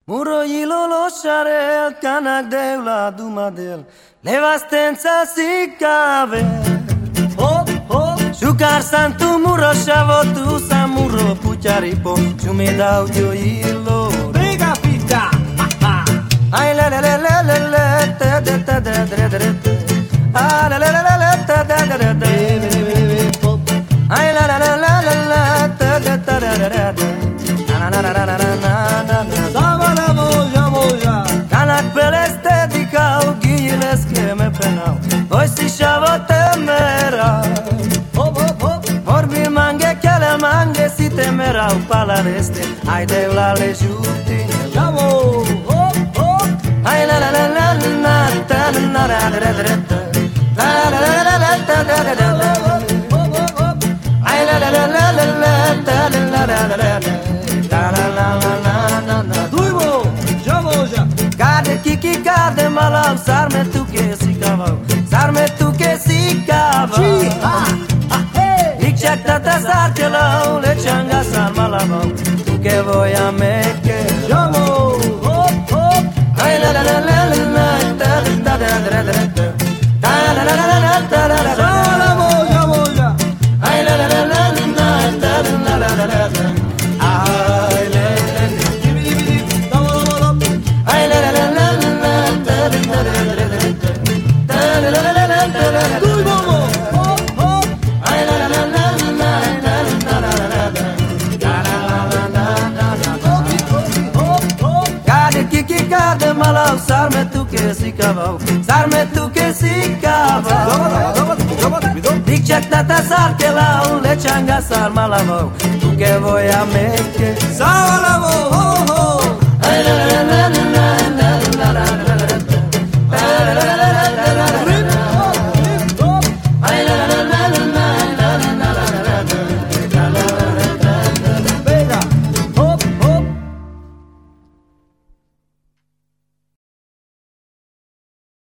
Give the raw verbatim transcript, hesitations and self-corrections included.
Muro ilolo sharel kanak deula dumadel levastenza sikave hop hop shukar santu muro shavotu samuro pucharipo chumedau yo ilo Briga pita ay la la la la la la ta ta ta ta ta ta ta ah la la la la la ta ta ta ta ta ay la la la la la la ta ta ta ta ta ta na na na na na na na Dava la moja moja Kanak peleste dikau giles ke me penau Oi si shavo temera Hop hop hop Morbi mange kele mange si temera u palareste Ai deula le juti Jamo hop hop Ai la la la la la ta na na ra ra ra ta La la la la la ta ta ta ta Hop hop hop Ai la la la la la la ta la la la la la La la la la la la la Duivo Jamoja Cade kiki cade malau sarme tu che si cavau sarme tu che si cavau Chi ha ha hey Licetta ta sarkelau le changa sar malavau tu che vuoi a me che Jamo hop hop ai la la la la la ta ta ta ta ta ta ta la la la la ta la la Dava la moja moja ai la la la la la ta la la la la ta ai la Dibi dibi dibi Dava la moja ai la la la la la ta ta ta ta la la la la ta la la Duivo hop hop ai la la la la la ta la la la la ta la la la la la Hop hop hop Cade kiki cade malau sarme tu che si cavau sarme tu che si cavau Dava dava dava Licetta ta sar che lau le changa sar malavau tu che vuoi a me che Dava la moja